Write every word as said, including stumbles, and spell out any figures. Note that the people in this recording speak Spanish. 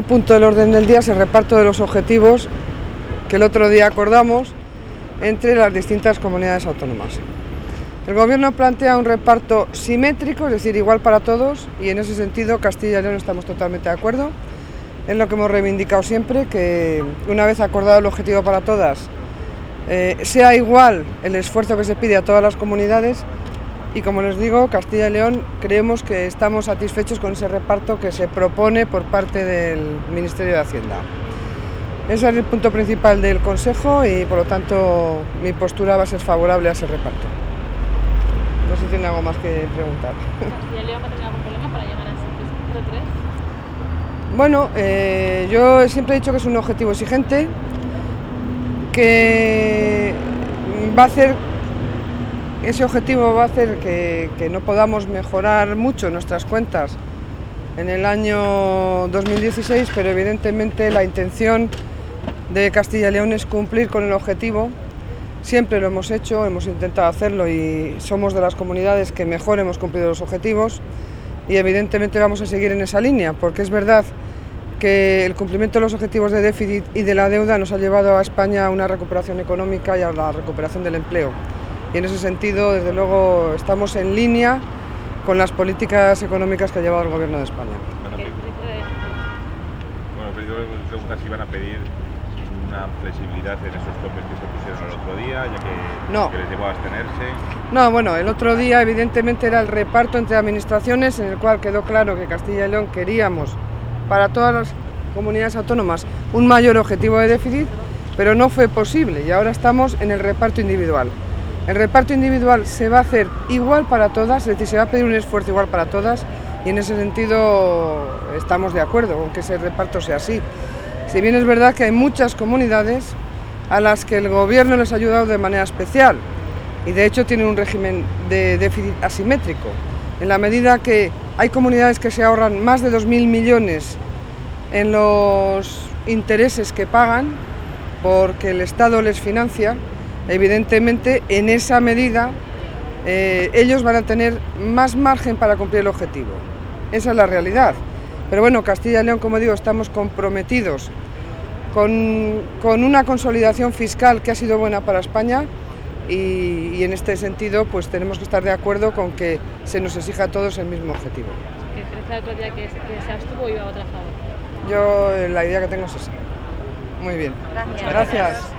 punto del orden del día es el reparto de los objetivos que el otro día acordamos entre las distintas comunidades autónomas. El Gobierno plantea un reparto simétrico, es decir, igual para todos, y en ese sentido Castilla y León estamos totalmente de acuerdo. Es lo que hemos reivindicado siempre, que una vez acordado el objetivo para todas, eh, sea igual el esfuerzo que se pide a todas las comunidades. Y como les digo, Castilla y León creemos que estamos satisfechos con ese reparto que se propone por parte del Ministerio de Hacienda. Ese es el punto principal del Consejo y por lo tanto mi postura va a ser favorable a ese reparto. No sé si tiene algo más que preguntar. ¿Castilla y León va a tener algún problema para llegar a ese tres? Bueno, eh, yo siempre he dicho que es un objetivo exigente, que va a hacer... Ese objetivo va a hacer que, que no podamos mejorar mucho nuestras cuentas en el año dos mil dieciséis, pero evidentemente la intención de Castilla y León es cumplir con el objetivo. Siempre lo hemos hecho, hemos intentado hacerlo y somos de las comunidades que mejor hemos cumplido los objetivos y evidentemente vamos a seguir en esa línea, porque es verdad que el cumplimiento de los objetivos de déficit y de la deuda nos ha llevado a España a una recuperación económica y a la recuperación del empleo. Y en ese sentido, desde luego, estamos en línea con las políticas económicas que ha llevado el Gobierno de España. Bueno, pero yo me pregunto si van a pedir una flexibilidad en esos topes que se pusieron el otro día, ya que, no. que les llevó a abstenerse. No, bueno, el otro día evidentemente era el reparto entre administraciones, en el cual quedó claro que Castilla y León queríamos, para todas las comunidades autónomas, un mayor objetivo de déficit, pero no fue posible y ahora estamos en el reparto individual. El reparto individual se va a hacer igual para todas, es decir, se va a pedir un esfuerzo igual para todas y en ese sentido estamos de acuerdo con que ese reparto sea así. Si bien es verdad que hay muchas comunidades a las que el Gobierno les ha ayudado de manera especial y de hecho tienen un régimen de déficit asimétrico, en la medida que hay comunidades que se ahorran más de dos mil millones en los intereses que pagan porque el Estado les financia. Evidentemente, en esa medida, eh, ellos van a tener más margen para cumplir el objetivo. Esa es la realidad. Pero bueno, Castilla y León, como digo, estamos comprometidos con, con una consolidación fiscal que ha sido buena para España y, y en este sentido pues tenemos que estar de acuerdo con que se nos exija a todos el mismo objetivo. ¿Crees el otro día que, que se abstuvo o iba a votar a favor? Yo la idea que tengo es esa. Muy bien. Gracias. Gracias.